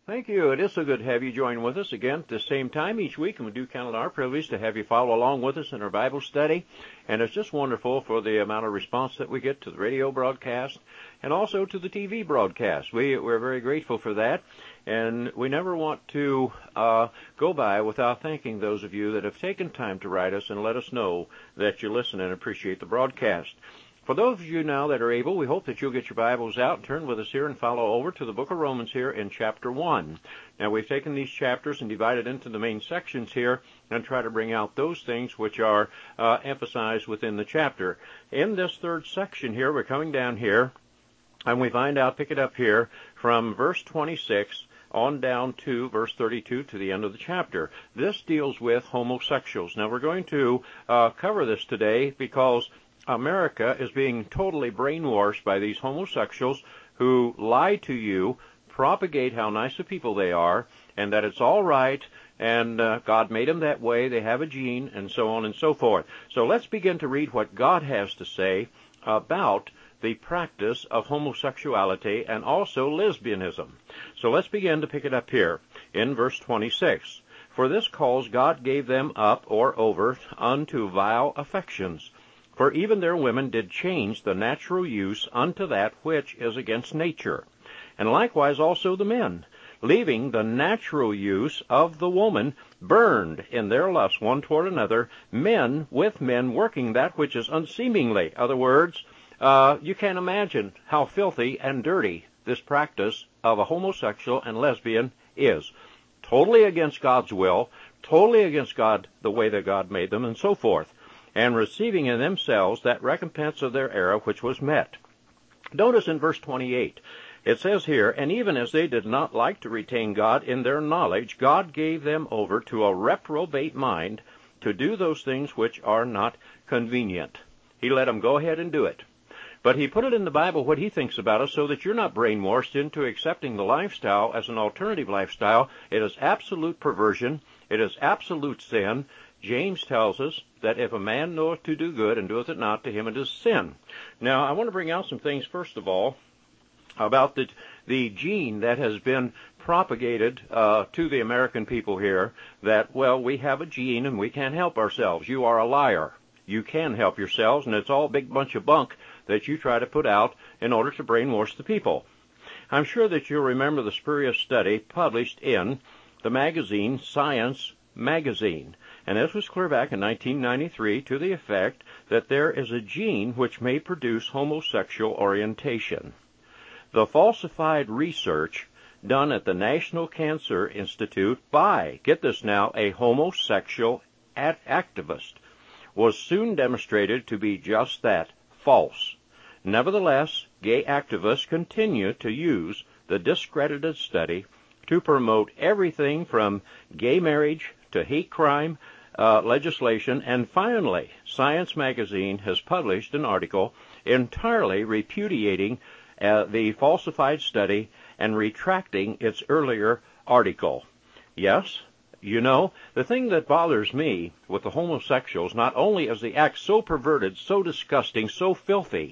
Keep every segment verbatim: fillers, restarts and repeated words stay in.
Thank you. It is so good to have you join with us again at the same time each week, and we do count it our privilege to have you follow along with us in our Bible study. And it's just wonderful for the amount of response that we get to the radio broadcast and also to the T V broadcast. We, we're very grateful for that, and we never want to uh, go by without thanking those of you that have taken time to write us and let us know that you listen and appreciate the broadcast. For those of you now that are able, we hope that you'll get your Bibles out and turn with us here and follow over to the book of Romans here in chapter one. Now, we've taken these chapters and divided into the main sections here and try to bring out those things which are uh, emphasized within the chapter. In this third section here, we're coming down here, and we find out, pick it up here, from verse twenty-six on down to verse thirty-two to the end of the chapter. This deals with homosexuals. Now, we're going to uh, cover this today because America is being totally brainwashed by these homosexuals who lie to you, propagate how nice of people they are, and that it's all right, and uh, God made them that way, they have a gene, and so on and so forth. So let's begin to read what God has to say about the practice of homosexuality and also lesbianism. So let's begin to pick it up here in verse twenty-six. For this cause God gave them up or over unto vile affections. For even their women did change the natural use unto that which is against nature. And likewise also the men, leaving the natural use of the woman, burned in their lust one toward another, men with men working that which is unseemingly. Other words, uh, you can't imagine how filthy and dirty this practice of a homosexual and lesbian is. Totally against God's will, totally against God, the way that God made them, and so forth. And receiving in themselves that recompense of their error which was met. Notice in verse twenty-eight, it says here, and even as they did not like to retain God in their knowledge, God gave them over to a reprobate mind to do those things which are not convenient. He let them go ahead and do it. But he put it in the Bible what he thinks about us so that you're not brainwashed into accepting the lifestyle as an alternative lifestyle. It is absolute perversion. It is absolute sin. James tells us that if a man knoweth to do good and doeth it not, to him it is sin. Now, I want to bring out some things, first of all, about the, the gene that has been propagated uh, to the American people here, that, well, we have a gene and we can't help ourselves. You are a liar. You can help yourselves, and it's all a big bunch of bunk that you try to put out in order to brainwash the people. I'm sure that you'll remember the spurious study published in the magazine Science Magazine. And this was clear back in nineteen ninety-three to the effect that there is a gene which may produce homosexual orientation. The falsified research done at the National Cancer Institute by, get this now, a homosexual activist was soon demonstrated to be just that, false. Nevertheless, gay activists continue to use the discredited study to promote everything from gay marriage to hate crime, Uh, legislation, and finally, Science Magazine has published an article entirely repudiating uh, the falsified study and retracting its earlier article. Yes, you know, the thing that bothers me with the homosexuals, not only is the act so perverted, so disgusting, so filthy,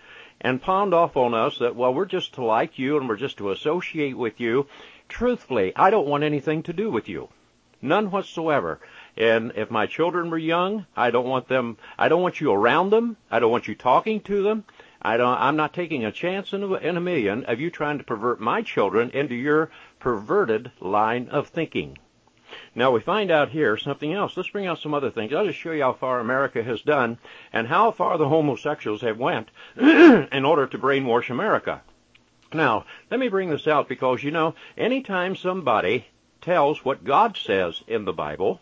and pawned off on us that, well, we're just to like you and we're just to associate with you. Truthfully, I don't want anything to do with you. None whatsoever. And if my children were young, I don't want them, I don't want you around them. I don't want you talking to them. I don't, I'm not taking a chance in a, in a million of you trying to pervert my children into your perverted line of thinking. Now we find out here something else. Let's bring out some other things. I'll just show you how far America has done and how far the homosexuals have went in order to brainwash America. Now, let me bring this out because, you know, anytime somebody tells what God says in the Bible,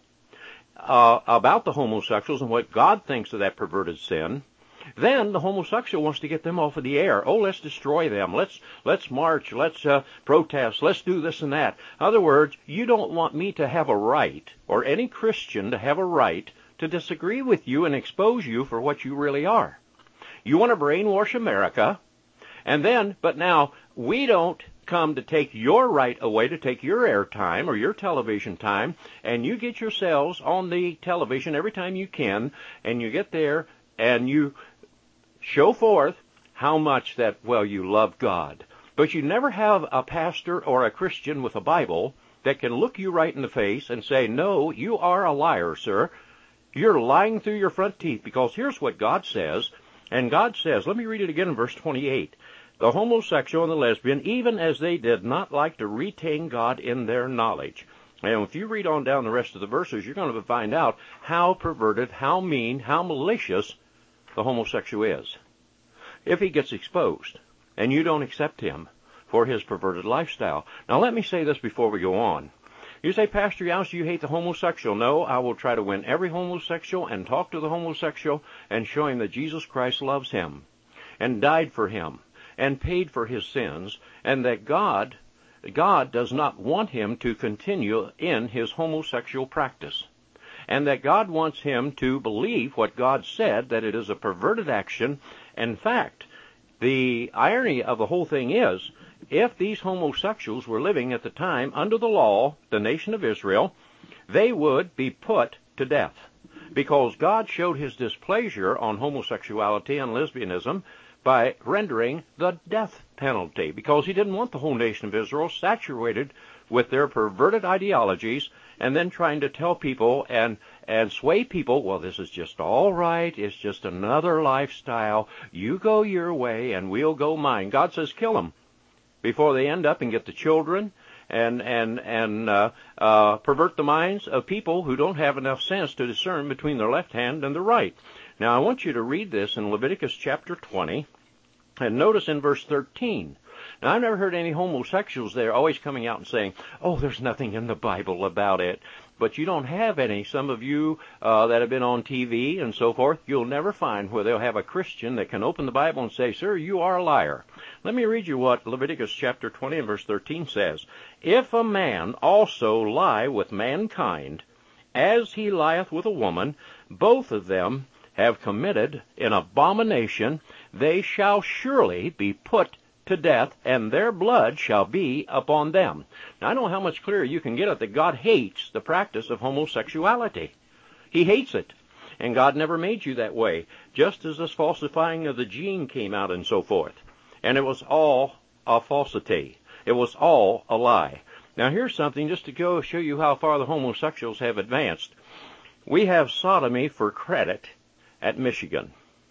Uh, about the homosexuals and what God thinks of that perverted sin, then the homosexual wants to get them off of the air. Oh, let's destroy them. Let's let's march. Let's uh, protest. Let's do this and that. In other words, you don't want me to have a right, or any Christian to have a right, to disagree with you and expose you for what you really are. You want to brainwash America, and then, but now, we don't come to take your right away, to take your airtime or your television time, and you get yourselves on the television every time you can, and you get there and you show forth how much that, well, you love God. But you never have a pastor or a Christian with a Bible that can look you right in the face and say, no, you are a liar, sir. You're lying through your front teeth, because here's what God says. And God says, let me read it again in verse twenty-eight. The homosexual and the lesbian, even as they did not like to retain God in their knowledge. And if you read on down the rest of the verses, you're going to find out how perverted, how mean, how malicious the homosexual is. If he gets exposed, and you don't accept him for his perverted lifestyle. Now let me say this before we go on. You say, Pastor Youse, you hate the homosexual. No, I will try to win every homosexual and talk to the homosexual and show him that Jesus Christ loves him and died for him and paid for his sins, and that God, God does not want him to continue in his homosexual practice, and that God wants him to believe what God said, that it is a perverted action. In fact, the irony of the whole thing is, if these homosexuals were living at the time under the law, the nation of Israel, they would be put to death, because God showed his displeasure on homosexuality and lesbianism by rendering the death penalty, because he didn't want the whole nation of Israel saturated with their perverted ideologies and then trying to tell people and and sway people, well, this is just all right, it's just another lifestyle, you go your way and we'll go mine. God says kill them before they end up and get the children and and and uh, uh, pervert the minds of people who don't have enough sense to discern between their left hand and the right. Now, I want you to read this in Leviticus chapter twenty, and notice in verse thirteen. Now, I've never heard any homosexuals there always coming out and saying, oh, there's nothing in the Bible about it. But you don't have any. Some of you uh, that have been on T V and so forth, you'll never find where they'll have a Christian that can open the Bible and say, sir, you are a liar. Let me read you what Leviticus chapter twenty and verse thirteen says. If a man also lie with mankind, as he lieth with a woman, both of them have committed an abomination, they shall surely be put to death, and their blood shall be upon them. Now, I don't know how much clearer you can get it that God hates the practice of homosexuality. He hates it. And God never made you that way, just as this falsifying of the gene came out and so forth. And it was all a falsity. It was all a lie. Now, here's something just to go show you how far the homosexuals have advanced. We have sodomy for credit at Michigan.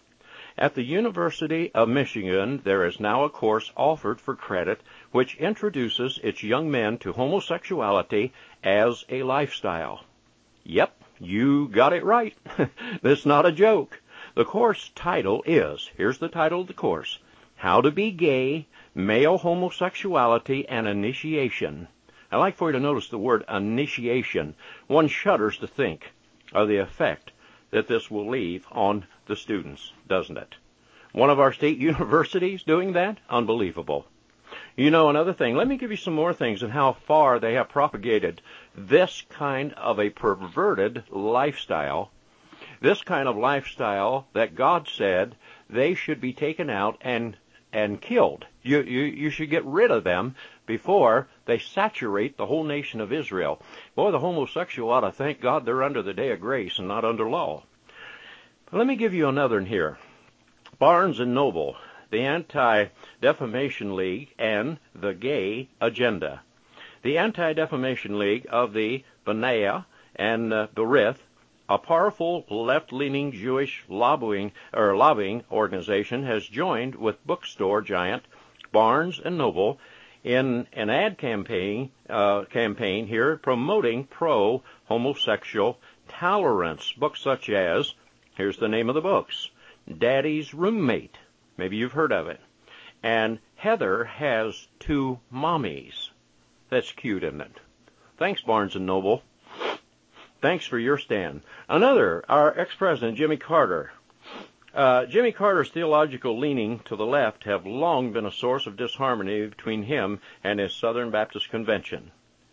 At the University of Michigan, there is now a course offered for credit which introduces its young men to homosexuality as a lifestyle. Yep, you got it right. This is not a joke. The course title is, here's the title of the course, How to Be Gay, Male Homosexuality, and Initiation. I like for you to notice the word initiation. One shudders to think of the effect that this will leave on the students, doesn't it? One of our state universities doing that? Unbelievable. You know, another thing, let me give you some more things and how far they have propagated this kind of a perverted lifestyle, this kind of lifestyle that God said they should be taken out and and killed. You, you, you should get rid of them before they saturate the whole nation of Israel. Boy, the homosexual ought to thank God they're under the day of grace and not under law. But let me give you another one here. Barnes and Noble, the Anti-Defamation League, and the Gay Agenda. The Anti-Defamation League of the B'nai and uh, Berith, a powerful left-leaning Jewish lobbying or lobbying organization, has joined with bookstore giant Barnes and Noble in an ad campaign uh, campaign here promoting pro-homosexual tolerance. Books such as, here's the name of the books, Daddy's Roommate. Maybe you've heard of it. And Heather Has Two Mommies. That's cute, isn't it? Thanks, Barnes and Noble. Thanks for your stand. Another, our ex-president, Jimmy Carter. Uh, Jimmy Carter's theological leaning to the left have long been a source of disharmony between him and his Southern Baptist Convention.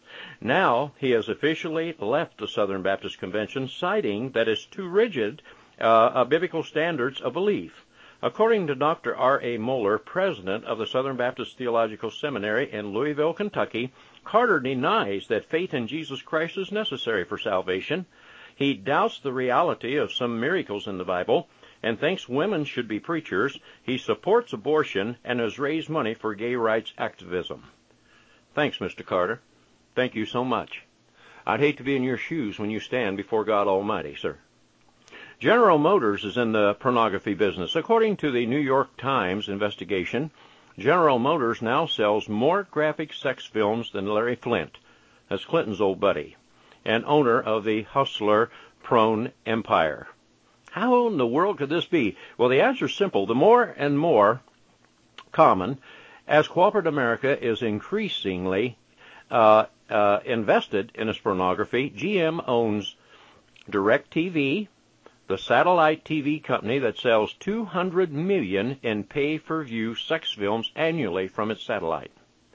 Now he has officially left the Southern Baptist Convention, citing that it's too rigid uh, biblical standards of belief. According to Doctor R A Moeller, president of the Southern Baptist Theological Seminary in Louisville, Kentucky, Carter denies that faith in Jesus Christ is necessary for salvation. He doubts the reality of some miracles in the Bible, and thinks women should be preachers. He supports abortion and has raised money for gay rights activism. Thanks, Mister Carter. Thank you so much. I'd hate to be in your shoes when you stand before God Almighty, sir. General Motors is in the pornography business. According to the New York Times investigation, General Motors now sells more graphic sex films than Larry Flint, that's Clinton's old buddy, and owner of the hustler-prone empire. How in the world could this be? Well, the answer is simple. The more and more common, as corporate America is increasingly uh, uh, invested in its pornography, G M owns DirecTV, the satellite T V company that sells two hundred million dollars in pay-per-view sex films annually from its satellite.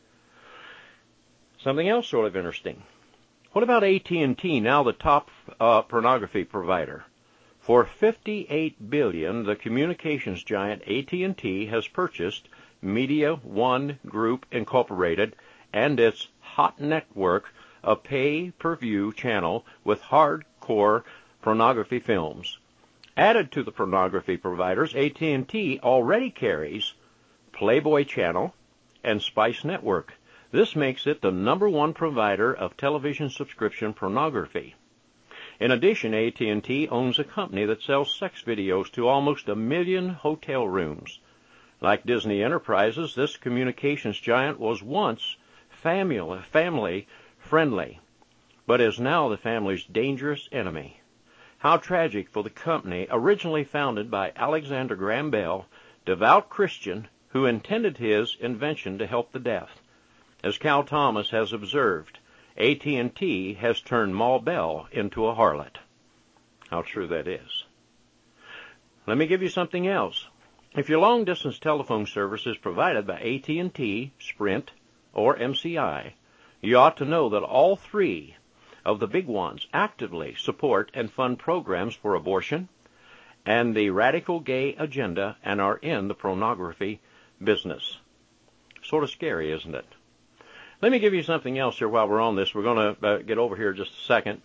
Something else sort of interesting. What about A T and T, now the top uh, pornography provider? For fifty-eight billion dollars, the communications giant A T and T has purchased Media One Group Incorporated and its Hot Network, a pay-per-view channel with hardcore pornography films. Added to the pornography providers, A T and T already carries Playboy Channel and Spice Network. This makes it the number one provider of television subscription pornography. In addition, A T and T owns a company that sells sex videos to almost a million hotel rooms. Like Disney Enterprises, this communications giant was once family, family friendly, but is now the family's dangerous enemy. How tragic for the company, originally founded by Alexander Graham Bell, devout Christian who intended his invention to help the deaf. As Cal Thomas has observed, A T and T has turned Ma Bell into a harlot. How true that is. Let me give you something else. If your long-distance telephone service is provided by A T and T, Sprint, or M C I, you ought to know that all three of the big ones actively support and fund programs for abortion and the radical gay agenda and are in the pornography business. Sort of scary, isn't it? Let me give you something else here while we're on this. We're going to uh, get over here just a second.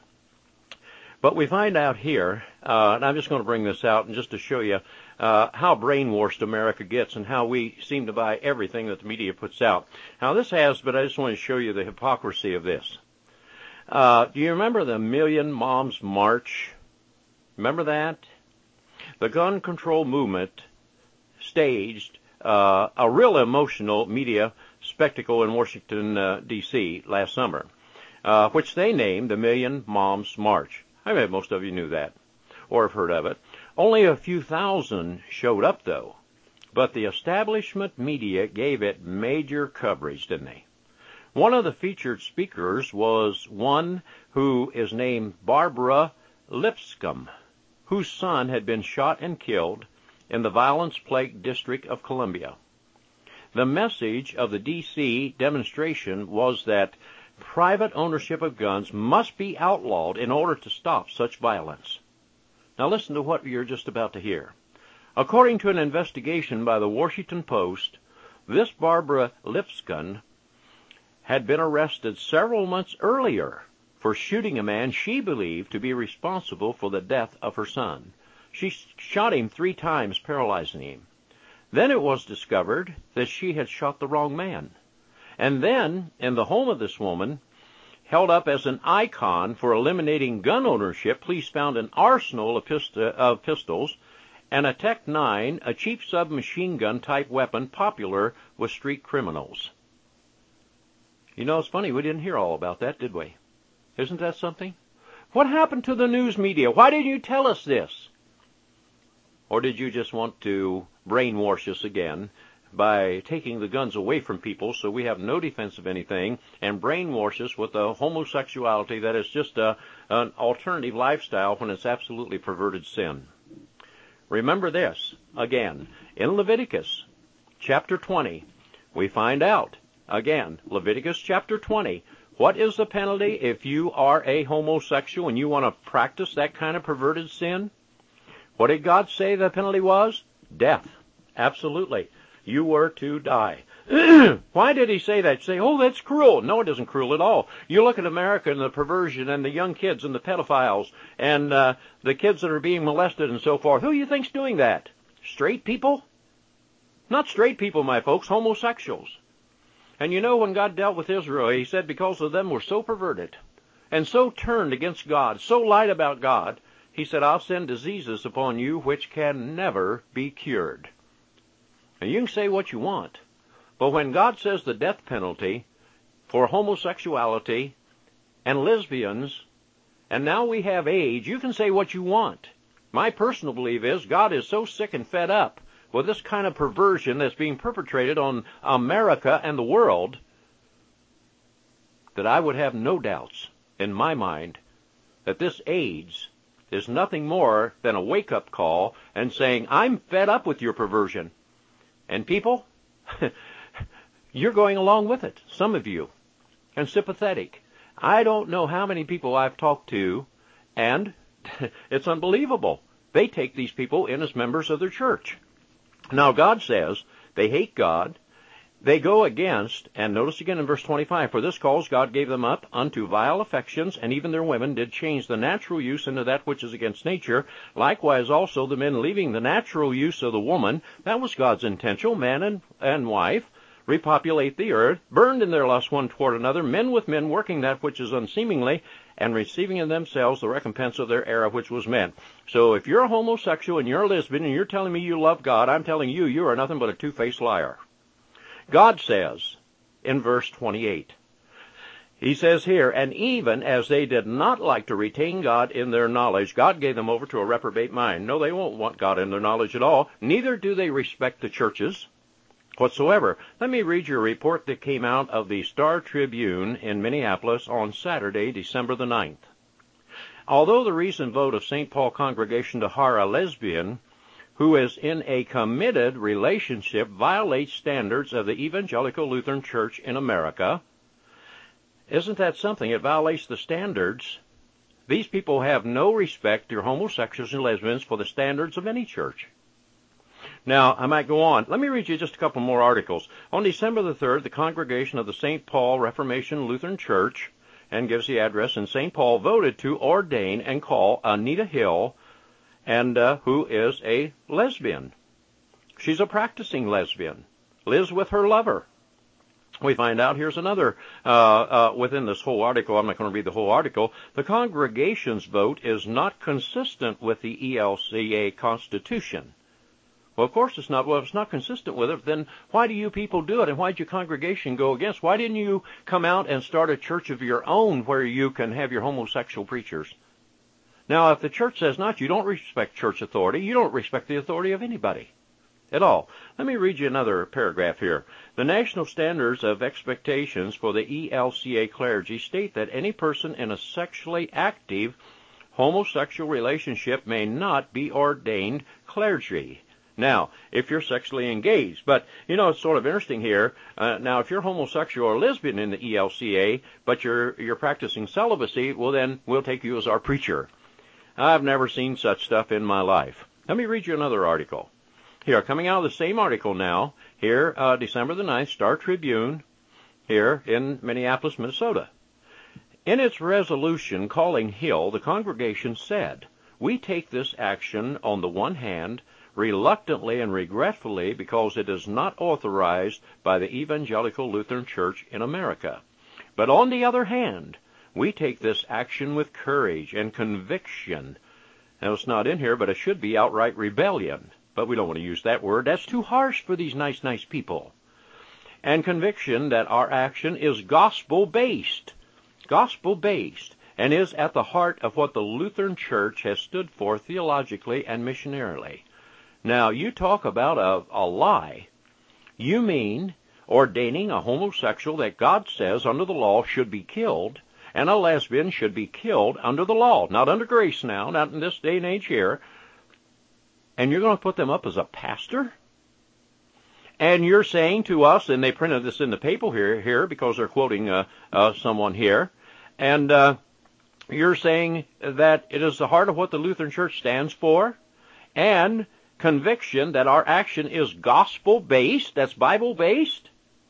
But we find out here, uh, and I'm just going to bring this out and just to show you uh, how brainwashed America gets and how we seem to buy everything that the media puts out. Now, this has, but I just want to show you the hypocrisy of this. Uh, do you remember the Million Moms March? Remember that? The gun control movement staged uh, a real emotional media spectacle in Washington, uh, D C last summer, uh, which they named the Million Moms March. I bet most of you knew that or have heard of it. Only a few thousand showed up, though, but the establishment media gave it major coverage, didn't they? One of the featured speakers was one who is named Barbara Lipscomb, whose son had been shot and killed in the violence-plagued District of Columbia. The message of the D C demonstration was that private ownership of guns must be outlawed in order to stop such violence. Now listen to what you're just about to hear. According to an investigation by the Washington Post, this Barbara Lipscomb had been arrested several months earlier for shooting a man she believed to be responsible for the death of her son. She shot him three times, paralyzing him. Then it was discovered that she had shot the wrong man. And then, in the home of this woman, held up as an icon for eliminating gun ownership, police found an arsenal of, pist- of pistols and a Tech nine, a cheap submachine gun type weapon popular with street criminals. You know, it's funny, we didn't hear all about that, did we? Isn't that something? What happened to the news media? Why didn't you tell us this? Or did you just want to brainwash us again by taking the guns away from people so we have no defense of anything and brainwash us with a homosexuality that is just a, an alternative lifestyle when it's absolutely perverted sin? Remember this, again, in Leviticus chapter twenty, we find out, again, Leviticus chapter twenty, what is the penalty if you are a homosexual and you want to practice that kind of perverted sin? What did God say the penalty was? Death. Absolutely. You were to die. Why did he say that? Say, oh, that's cruel. No, it isn't cruel at all. You look at America and the perversion and the young kids and the pedophiles and uh, the kids that are being molested and so forth. Who do you think's doing that? Straight people? Not straight people, my folks, homosexuals. And you know, when God dealt with Israel, he said because of them were so perverted and so turned against God, so lied about God, he said, I'll send diseases upon you which can never be cured. And you can say what you want, but when God says the death penalty for homosexuality and lesbians, and now we have AIDS, you can say what you want. My personal belief is God is so sick and fed up with this kind of perversion that's being perpetrated on America and the world that I would have no doubts in my mind that this AIDS is nothing more than a wake-up call and saying, I'm fed up with your perversion. And people, you're going along with it, some of you, and sympathetic. I don't know how many people I've talked to, and it's unbelievable. They take these people in as members of their church. Now, God says they hate God. They go against, and notice again in verse twenty-five, for this cause God gave them up unto vile affections, and even their women did change the natural use into that which is against nature. Likewise also the men leaving the natural use of the woman, that was God's intention, man and, and wife, repopulate the earth, burned in their lust one toward another, men with men working that which is unseemingly, and receiving in themselves the recompense of their error which was men. So if you're a homosexual and you're a lesbian and you're telling me you love God, I'm telling you, you are nothing but a two-faced liar. God says in verse twenty-eight, he says here, and even as they did not like to retain God in their knowledge, God gave them over to a reprobate mind. No, they won't want God in their knowledge at all. Neither do they respect the churches whatsoever. Let me read you a report that came out of the Star Tribune in Minneapolis on Saturday, December the ninth. Although the recent vote of Saint Paul Congregation to hire a lesbian who is in a committed relationship violates standards of the Evangelical Lutheran Church in America, isn't that something? It violates the standards. These people have no respect, they're homosexuals and lesbians, for the standards of any church. Now, I might go on. Let me read you just a couple more articles. On December the third, the congregation of the Saint Paul Reformation Lutheran Church, and gives the address, in Saint Paul, voted to ordain and call Anita Hill, and uh, who is a lesbian. She's a practicing lesbian, lives with her lover. We find out, here's another, uh, uh, within this whole article, I'm not going to read the whole article, the congregation's vote is not consistent with the E L C A Constitution. Well, of course it's not. Well, if it's not consistent with it, then why do you people do it, and why did your congregation go against? Why didn't you come out and start a church of your own where you can have your homosexual preachers? Now, if the church says not, you don't respect church authority. You don't respect the authority of anybody at all. Let me read you another paragraph here. The national standards of expectations for the E L C A clergy state that any person in a sexually active homosexual relationship may not be ordained clergy. Now, if you're sexually engaged, but, you know, it's sort of interesting here. Uh, now, if you're homosexual or lesbian in the E L C A, but you're, you're practicing celibacy, well, then we'll take you as our preacher. I've never seen such stuff in my life. Let me read you another article. Here, coming out of the same article now, here, uh, December the ninth, Star Tribune, here in Minneapolis, Minnesota. In its resolution calling Hill, the congregation said, we take this action on the one hand, reluctantly and regretfully, because it is not authorized by the Evangelical Lutheran Church in America. But on the other hand, we take this action with courage and conviction. Now, it's not in here, but it should be outright rebellion. But we don't want to use that word. That's too harsh for these nice, nice people. And conviction that our action is gospel-based. Gospel-based. And is at the heart of what the Lutheran Church has stood for theologically and missionarily. Now, you talk about a, a lie. You mean ordaining a homosexual that God says under the law should be killed, and a lesbian should be killed under the law, not under grace now, not in this day and age here, and you're going to put them up as a pastor? And you're saying to us, and they printed this in the paper here, here because they're quoting uh, uh, someone here, and uh, you're saying that it is the heart of what the Lutheran Church stands for, and conviction that our action is gospel-based, that's Bible-based?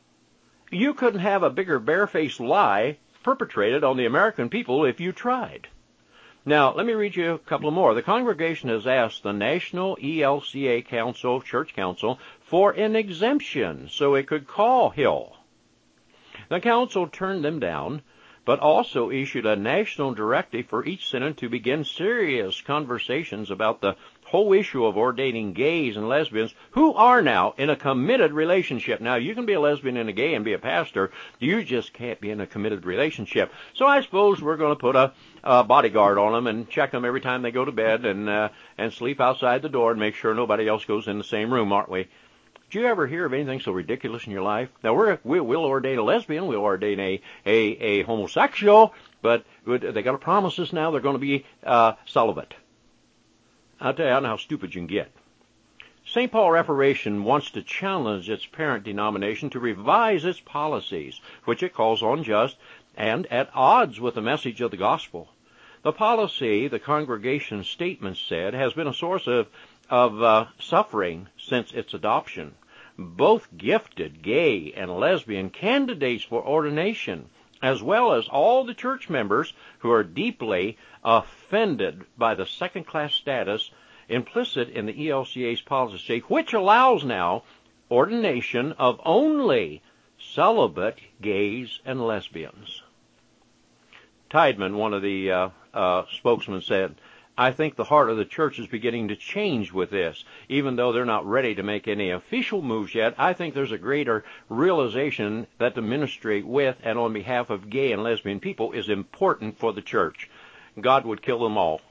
You couldn't have a bigger barefaced lie perpetrated on the American people if you tried. Now, let me read you a couple more. The congregation has asked the National E L C A Council, Church Council, for an exemption so it could call Hill. The council turned them down, but also issued a national directive for each synod to begin serious conversations about the whole issue of ordaining gays and lesbians who are now in a committed relationship. Now, you can be a lesbian and a gay and be a pastor. You just can't be in a committed relationship. So I suppose we're going to put a, a bodyguard on them and check them every time they go to bed and uh, and sleep outside the door and make sure nobody else goes in the same room, aren't we? Did you ever hear of anything so ridiculous in your life? Now, we're, we, we'll ordain a lesbian, we'll ordain a, a, a homosexual, but they got to promise us now they're going to be uh, celibate. I'll tell you, I don't know how stupid you can get. Saint Paul Reformation wants to challenge its parent denomination to revise its policies, which it calls unjust and at odds with the message of the gospel. The policy, the congregation's statement said, has been a source of, of uh, suffering since its adoption. Both gifted gay and lesbian candidates for ordination, as well as all the church members who are deeply offended by the second-class status implicit in the E L C A's policy, which allows now ordination of only celibate gays and lesbians. Tideman, one of the uh, uh, spokesmen, said, I think the heart of the church is beginning to change with this. Even though they're not ready to make any official moves yet, I think there's a greater realization that the ministry with and on behalf of gay and lesbian people is important for the church. God would kill them all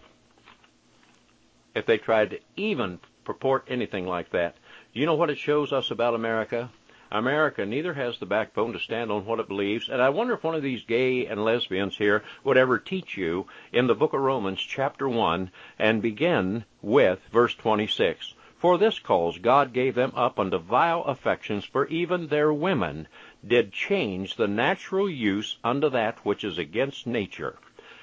if they tried to even purport anything like that. You know what it shows us about America? America neither has the backbone to stand on what it believes, and I wonder if one of these gay and lesbians here would ever teach you in the book of Romans chapter one and begin with verse twenty-six. For this cause God gave them up unto vile affections, for even their women did change the natural use unto that which is against nature.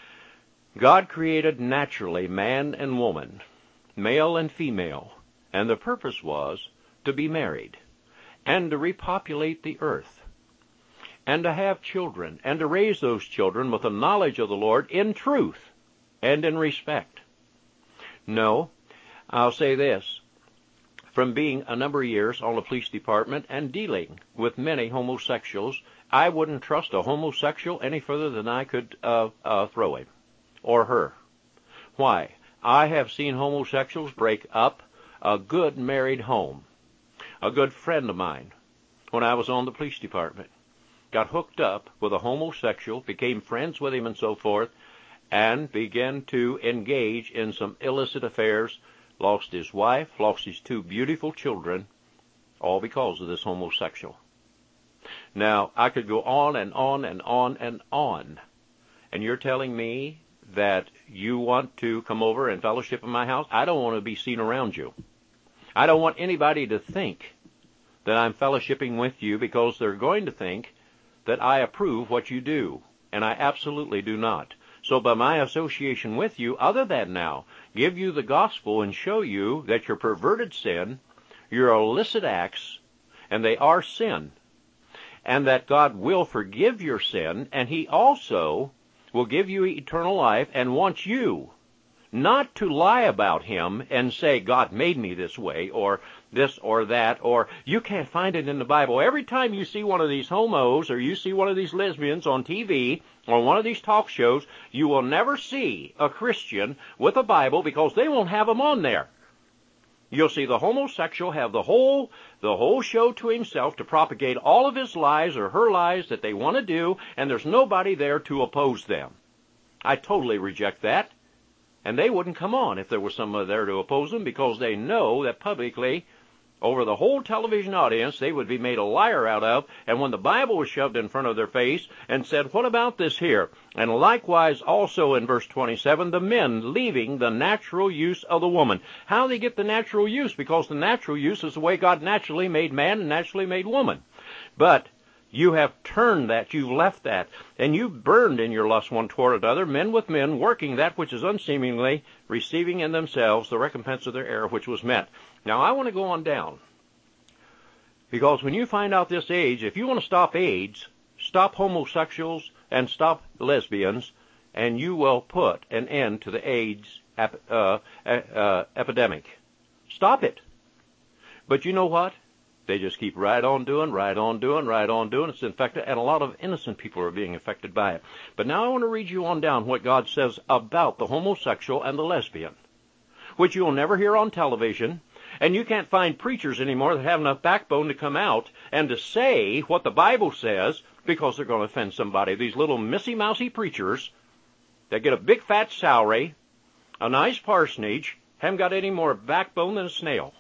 God created naturally man and woman, male and female, and the purpose was to be married, and to repopulate the earth, and to have children, and to raise those children with the knowledge of the Lord in truth and in respect. No, I'll say this. From being a number of years on the police department and dealing with many homosexuals, I wouldn't trust a homosexual any further than I could uh, uh, throw him or her. Why? I have seen homosexuals break up a good married home. A good friend of mine, when I was on the police department, got hooked up with a homosexual, became friends with him and so forth, and began to engage in some illicit affairs, lost his wife, lost his two beautiful children, all because of this homosexual. Now, I could go on and on and on and on, and you're telling me that you want to come over and fellowship in my house? I don't want to be seen around you. I don't want anybody to think that I'm fellowshipping with you, because they're going to think that I approve what you do, and I absolutely do not. So by my association with you, other than now, give you the gospel and show you that your perverted sin, your illicit acts, and they are sin, and that God will forgive your sin, and He also will give you eternal life and wants you not to lie about Him and say, God made me this way, or this or that, or you can't find it in the Bible. Every time you see one of these homos, or you see one of these lesbians on T V, or one of these talk shows, you will never see a Christian with a Bible, because they won't have them on there. You'll see the homosexual have the whole, the whole show to himself to propagate all of his lies or her lies that they want to do, and there's nobody there to oppose them. I totally reject that. And they wouldn't come on if there was someone there to oppose them, because they know that publicly, over the whole television audience, they would be made a liar out of. And when the Bible was shoved in front of their face and said, what about this here? And likewise also in verse twenty-seven, the men leaving the natural use of the woman. How do they get the natural use? Because the natural use is the way God naturally made man and naturally made woman. But you have turned that, you've left that, and you've burned in your lust one toward another, men with men, working that which is unseemly, receiving in themselves the recompense of their error which was met. Now, I want to go on down. Because when you find out this AIDS, if you want to stop AIDS, stop homosexuals and stop lesbians, and you will put an end to the AIDS ep- uh, uh, epidemic. Stop it. But you know what? They just keep right on doing, right on doing, right on doing. It's infected, and a lot of innocent people are being affected by it. But now I want to read you on down what God says about the homosexual and the lesbian, which you'll never hear on television. And you can't find preachers anymore that have enough backbone to come out and to say what the Bible says, because they're going to offend somebody. These little missy-mousy preachers that get a big fat salary, a nice parsonage, haven't got any more backbone than a snail.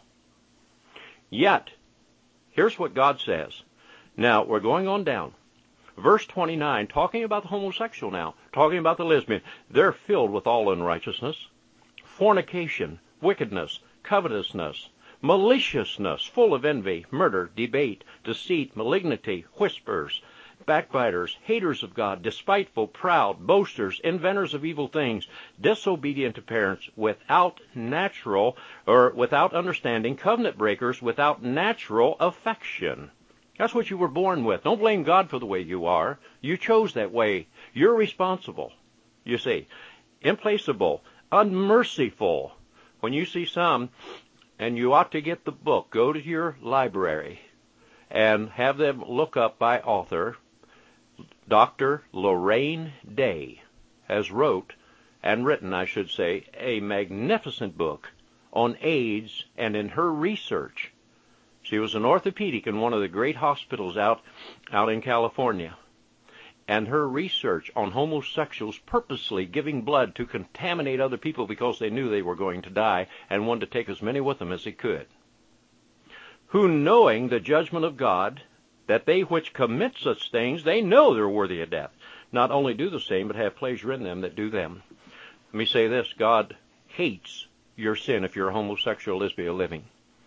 Yet, here's what God says. Now, we're going on down. Verse twenty-nine, talking about the homosexual now, talking about the lesbian. They're filled with all unrighteousness, fornication, wickedness, covetousness, maliciousness, full of envy, murder, debate, deceit, malignity, whispers, backbiters, haters of God, despiteful, proud, boasters, inventors of evil things, disobedient to parents, without natural or without understanding, covenant breakers, without natural affection. That's what you were born with. Don't blame God for the way you are. You chose that way. You're responsible. You see, implacable, unmerciful. When you see some, and you ought to get the book, go to your library and have them look up by author. Doctor Lorraine Day has wrote, and written, I should say, a magnificent book on AIDS, and in her research, she was an orthopedic in one of the great hospitals out, out in California. And her research on homosexuals purposely giving blood to contaminate other people because they knew they were going to die and wanted to take as many with them as they could. Who, knowing the judgment of God, that they which commit such things, they know they're worthy of death, not only do the same, but have pleasure in them that do them. Let me say this, God hates your sin if you're a homosexual, lesbian living.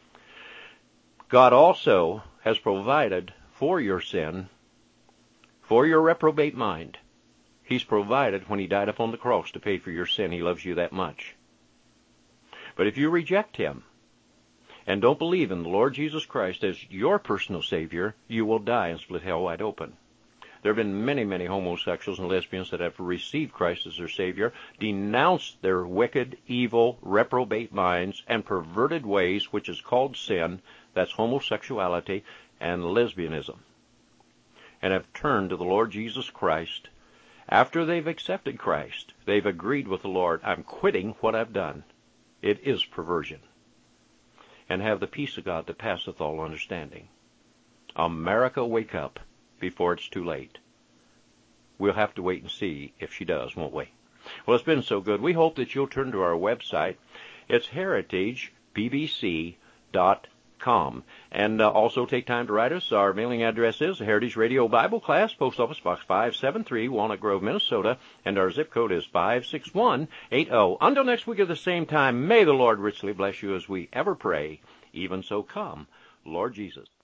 God also has provided for your sin, for your reprobate mind. He's provided when he died upon the cross to pay for your sin. He loves you that much. But if you reject him and don't believe in the Lord Jesus Christ as your personal Savior, you will die and split hell wide open. There have been many, many homosexuals and lesbians that have received Christ as their Savior, denounced their wicked, evil, reprobate minds and perverted ways, which is called sin. That's homosexuality and lesbianism, and have turned to the Lord Jesus Christ. After they've accepted Christ, they've agreed with the Lord, I'm quitting what I've done. It is perversion. And have the peace of God that passeth all understanding. America, wake up before it's too late. We'll have to wait and see if she does, won't we? Well, it's been so good. We hope that you'll turn to our website. It's heritage b b c dot com. And uh, also take time to write us. Our mailing address is Heritage Radio Bible Class, Post Office Box five seven three, Walnut Grove, Minnesota, and our zip code is five six one eight zero. Until next week at the same time, may the Lord richly bless you as we ever pray. Even so, come, Lord Jesus.